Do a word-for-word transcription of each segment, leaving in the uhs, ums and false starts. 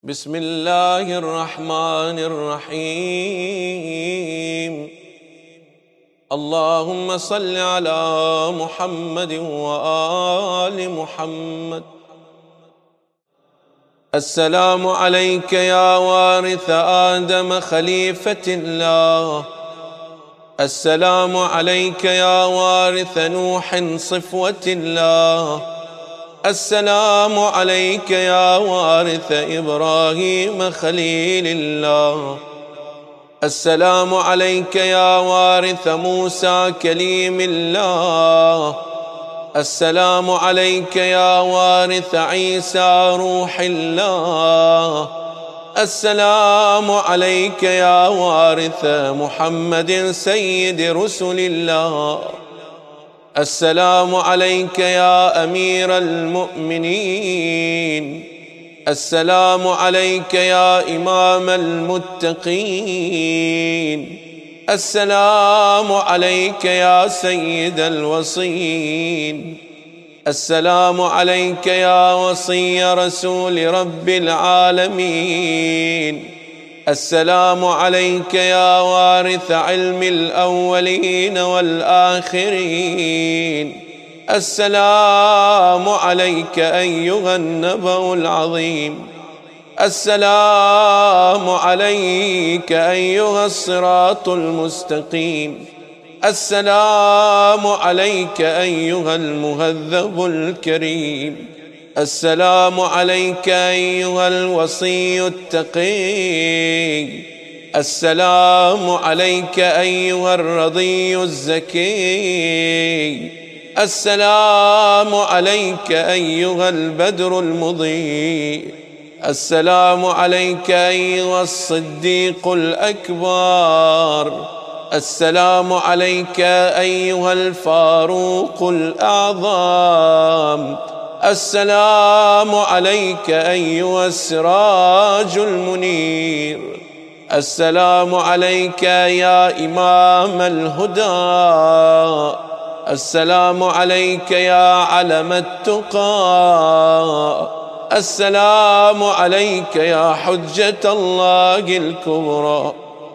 بسم الله الرحمن الرحيم. اللهم صل على محمد وآل محمد. السلام عليك يا وارث آدم خليفة الله. السلام عليك يا وارث نوح صفوة الله. السلام عليك يا وارث إبراهيم خليل الله. السلام عليك يا وارث موسى كليم الله. السلام عليك يا وارث عيسى روح الله. السلام عليك يا وارث محمد سيد رسل الله. السلام عليك يا أمير المؤمنين. السلام عليك يا إمام المتقين. السلام عليك يا سيد الوصين. السلام عليك يا وصي رسول رب العالمين. السلام عليك يا وارث علم الأولين والآخرين. السلام عليك أيها النبأ العظيم. السلام عليك أيها الصراط المستقيم. السلام عليك أيها المهذب الكريم. السلام عليك أيها الوصي التقي. السلام عليك أيها الرضي الزكي. السلام عليك أيها البدر المضيء. السلام عليك أيها الصديق الأكبر. السلام عليك أيها الفاروق الأعظم. السلام عليك أيها السراج المنير. السلام عليك يا إمام الهدى. السلام عليك يا علم التقى. السلام عليك يا حجة الله الكبرى.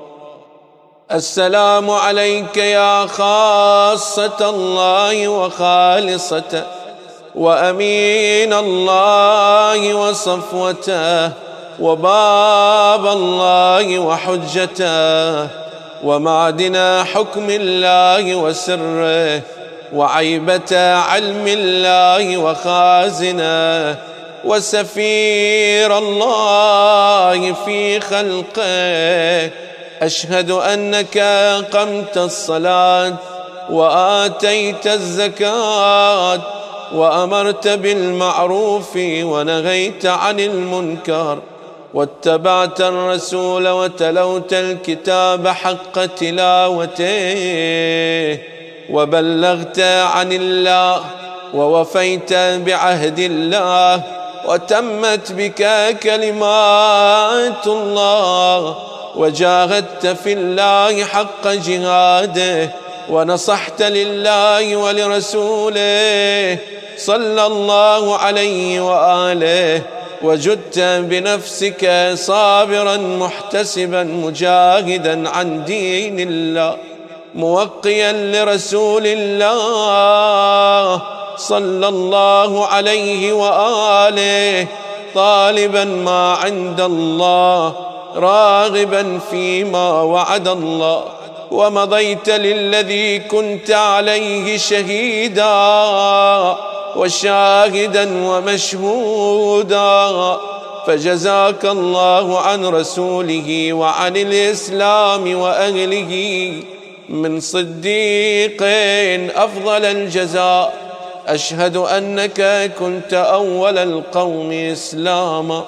السلام عليك يا خاصة الله وخالصته وأمين الله وصفوته وباب الله وحجته ومعدن حكم الله وسره وعيبة علم الله وخازنه وسفير الله في خلقه. أشهد أنك قمت الصلاة وآتيت الزكاة وأمرت بالمعروف ونهيت عن المنكر واتبعت الرسول وتلوت الكتاب حق تلاوته وبلغت عن الله ووفيت بعهد الله وتمت بك كلمات الله وجاهدت في الله حق جهاده ونصحت لله ولرسوله صلى الله عليه وآله وجدت بنفسك صابرا محتسبا مجاهدا عن دين الله موقيا لرسول الله صلى الله عليه وآله طالبا ما عند الله راغبا فيما وعد الله ومضيت للذي كنت عليه شهيدا وشاهدا ومشهودا. فجزاك الله عن رسوله وعن الإسلام وأهله من صديق أفضل الجزاء. أشهد أنك كنت أول القوم إسلاما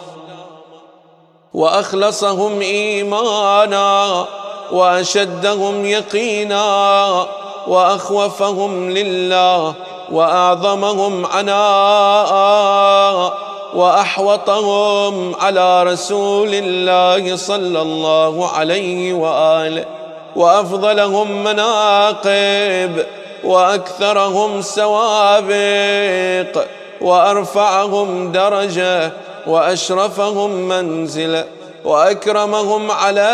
وأخلصهم إيمانا وأشدهم يقينا وأخوفهم لله وأعظمهم عناء وأحوطهم على رسول الله صلى الله عليه وآله وأفضلهم مناقب وأكثرهم سوابق وأرفعهم درجة وأشرفهم منزلة وأكرمهم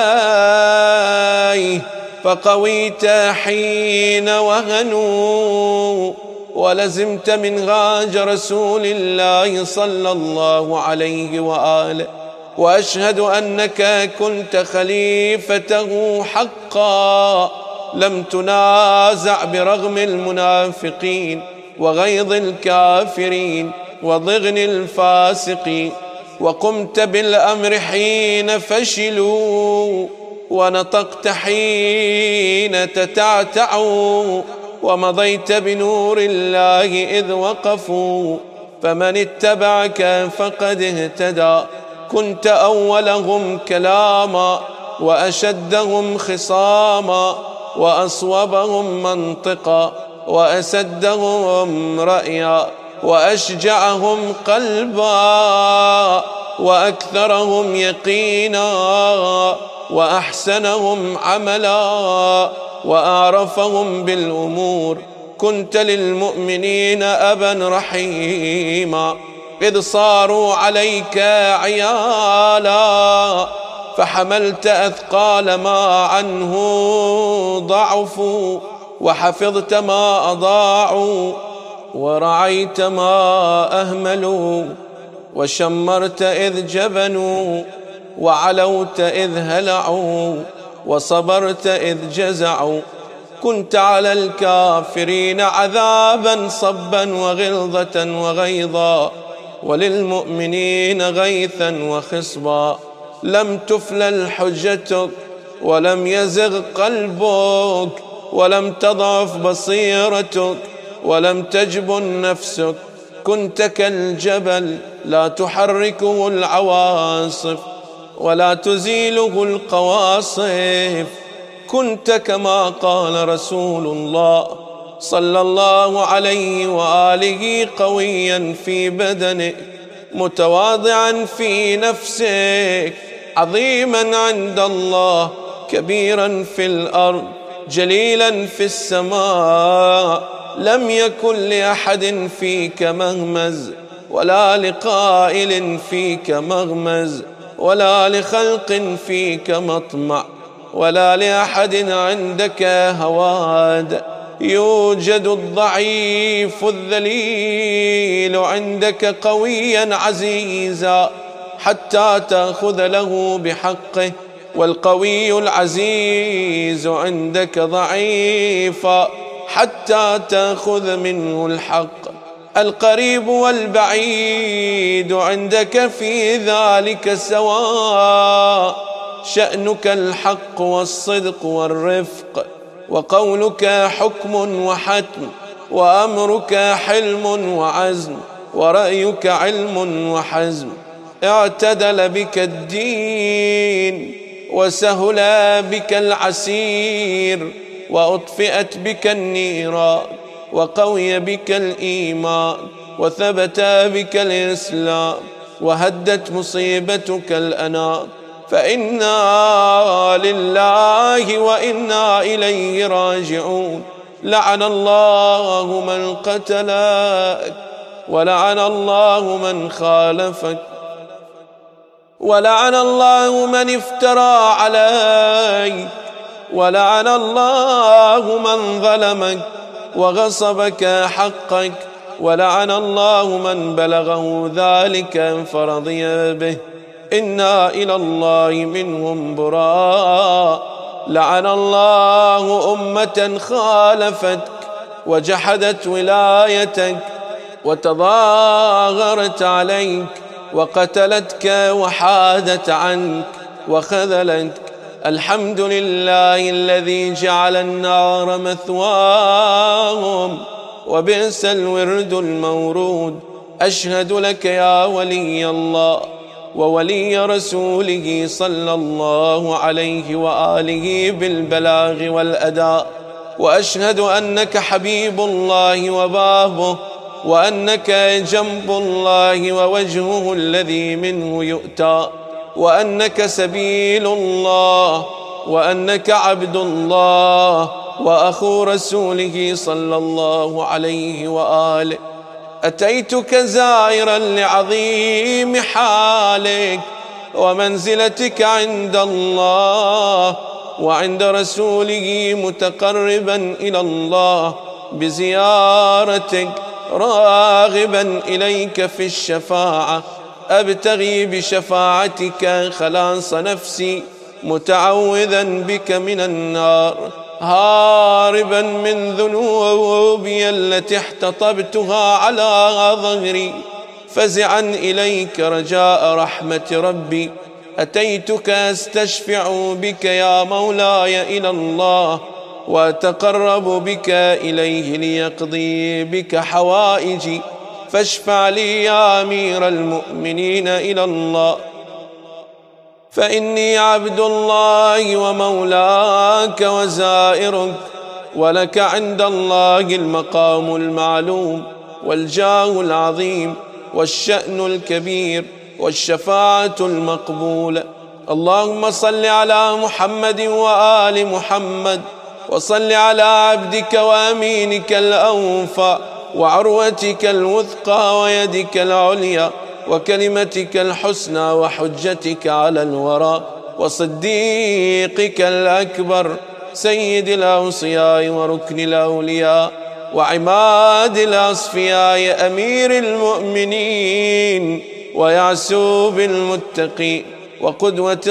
عليه، فقويت حين وهنوا ولزمت منهاج رسول الله صلى الله عليه وآله. وأشهد أنك كنت خليفته حقا، لم تنازع برغم المنافقين وغيظ الكافرين وضغن الفاسقين، وقمت بالأمر حين فشلوا، ونطقت حين تتعتعوا، ومضيت بنور الله إذ وقفوا، فمن اتبعك فقد اهتدى. كنت أولهم كلاما وأشدهم خصاما وأصوبهم منطقا وأسدهم رأيا وأشجعهم قلبا وأكثرهم يقينا وأحسنهم عملا وأعرفهم بالأمور. كنت للمؤمنين أبا رحيما، إذ صاروا عليك عيالا، فحملت أثقال ما عنه ضعفوا، وحفظت ما أضاعوا، ورعيت ما أهملوا، وشمرت إذ جبنوا، وعلوت إذ هلعوا، وصبرت إذ جزعوا. كنت على الكافرين عذابا صبا وغلظة وغيظا، وللمؤمنين غيثا وخصبا. لم تفلل حجتك ولم يزغ قلبك، ولم تضعف بصيرتك ولم تجبن نفسك. كنت كالجبل لا تحركه العواصف ولا تزيله القواصف. كنت كما قال رسول الله صلى الله عليه وآله قويا في بدنك، متواضعا في نفسك، عظيما عند الله، كبيرا في الأرض، جليلا في السماء. لم يكن لأحد فيك مغمز، ولا لقائل فيك مغمز، ولا لخلق فيك مطمع، ولا لأحد عندك هواد. يوجد الضعيف الذليل عندك قويا عزيزا حتى تأخذ له بحقه، والقوي العزيز عندك ضعيفا حتى تأخذ منه الحق. القريب والبعيد عندك في ذلك سواء، شأنك الحق والصدق والرفق، وقولك حكم وحتم، وأمرك حلم وعزم، ورأيك علم وحزم. اعتدل بك الدين، وسهل بك العسير، وأطفئت بك النيران، وقوي بك الإيمان، وثبت بك الإسلام، وهدت مصيبتك الأنام. فإنا لله وإنا إليه راجعون. لعن الله من قتلك، ولعن الله من خالفك، ولعن الله من افترى عليك، ولعن الله من ظلمك وغصبك حقك، ولعن الله من بلغه ذلك فرضي به. إنا إلى الله منهم براء. لعن الله أمة خالفتك وجحدت ولايتك وتظاهرت عليك وقتلتك وحادت عنك وخذلتك. الحمد لله الذي جعل النار مثواهم، وبئس الورد المورود. أشهد لك يا ولي الله وولي رسوله صلى الله عليه وآله بالبلاغ والأداء، وأشهد أنك حبيب الله وبابه، وأنك جنب الله ووجهه الذي منه يؤتى، وأنك سبيل الله، وأنك عبد الله وأخو رسوله صلى الله عليه وآله. أتيتك زائرا لعظيم حالك ومنزلتك عند الله وعند رسوله، متقربا إلى الله بزيارتك، راغبا إليك في الشفاعة، أبتغي بشفاعتك خلاص نفسي، متعوذا بك من النار، هاربا من ذنوبي التي احتطبتها على ظهري، فزعا إليك رجاء رحمة ربي. أتيتك أستشفع بك يا مولاي إلى الله، وأتقرب بك إليه ليقضي بك حوائجي، فاشفع لي يا أمير المؤمنين إلى الله، فإني عبد الله ومولاك وزائرك، ولك عند الله المقام المعلوم والجاه العظيم والشأن الكبير والشفاعة المقبولة. اللهم صل على محمد وآل محمد، وصل على عبدك وأمينك الأوفى وعروتك الوثقى ويدك العليا وكلمتك الحسنى وحجتك على الورى وصديقك الأكبر سيد الأوصياء وركن الأولياء وعماد الأصفياء أمير المؤمنين ويعسوب المتقين وقدوة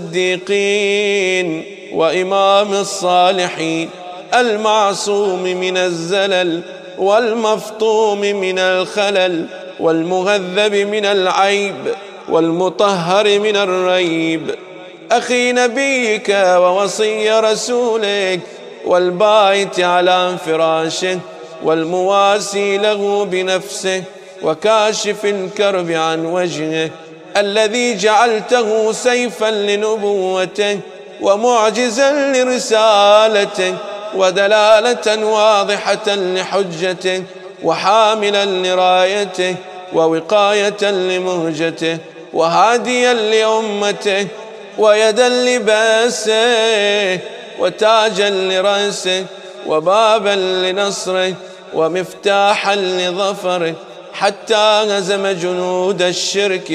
الصديقين وإمام الصالحين، المعصوم من الزلل والمفطوم من الخلل والمهذب من العيب والمطهر من الريب، أخي نبيك ووصي رسولك، والبايت على فراشه والمواسي له بنفسه، وكاشف الكرب عن وجهه، الذي جعلته سيفا لنبوته ومعجزا لرسالته ودلالة واضحة لحجته وحاملا لرايته ووقاية لمهجته وهاديا لأمته ويدا لباسه وتاجا لرأسه وبابا لنصره ومفتاحا لظفره، حتى هزم جنود الشرك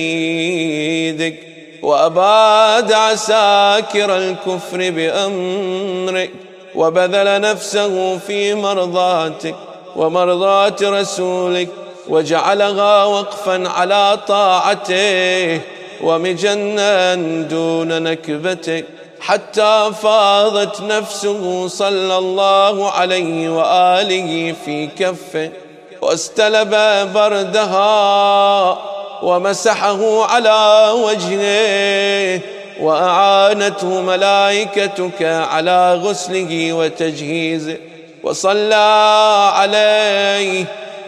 بأيدك وأباد عساكر الكفر بأمرك، وبذل نفسه في مرضاتك ومرضاة رسولك، وجعلها وقفا على طاعته ومجنا دون نكبتك، حتى فاضت نفسه صلى الله عليه وآله في كفه، واستلب بردها ومسحه على وجهه، وأعانته ملائكتك على غسله وتجهيزه، وصلى عليه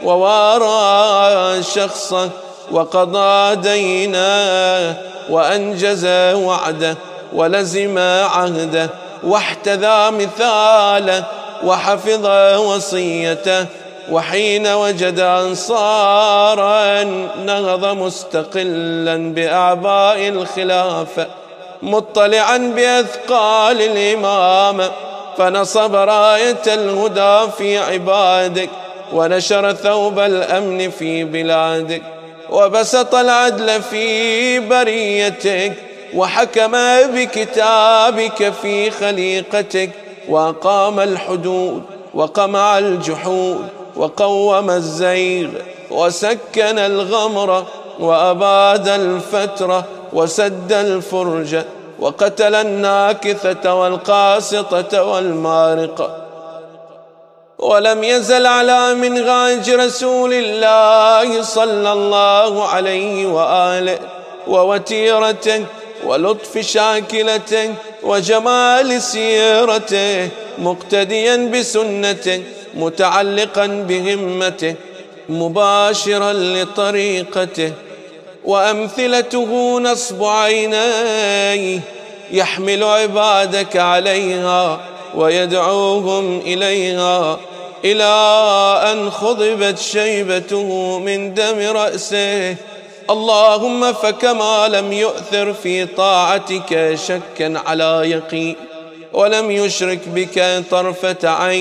ووارى شخصه وقضى دينه وأنجز وعده ولزم عهده واحتذى مثاله وحفظ وصيته، وحين وجد أنصارا نهض مستقلا بأعباء الخلافة مطلعا بأثقال الإمامة، فنصب راية الهدى في عبادك، ونشر ثوب الأمن في بلادك، وبسط العدل في بريتك، وحكم بكتابك في خليقتك، وأقام الحدود وقمع الجحود وقوم الزيغ وسكن الغمر وأباد الفترة وسد الفرج وقتل الناكثة والقاسطة والمارقة، ولم يزل على منهاج رسول الله صلى الله عليه وآله ووتيرته ولطف شاكلته وجمال سيرته، مقتديا بسنته متعلقا بهمته مباشرا لطريقته، وأمثلته نصب عينيه يحمل عبادك عليها ويدعوهم إليها، إلى أن خضبت شيبته من دم رأسه. اللهم فكما لم يؤثر في طاعتك شكا على يقين، ولم يشرك بك طرفة عين،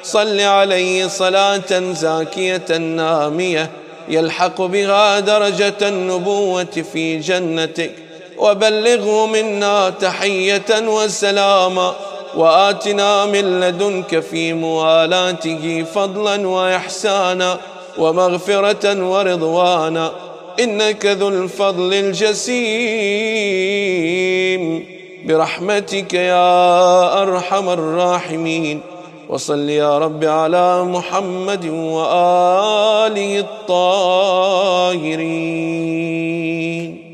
صل عليه صلاة زاكية نامية يلحق بها درجة النبوة في جنتك، وبلغه منا تحية وسلاما، وآتنا من لدنك في موالاته فضلا وإحسانا ومغفرة ورضوانا، إنك ذو الفضل الجسيم برحمتك يا أرحم الراحمين. وصل يا رب على محمد وآله الطاهرين.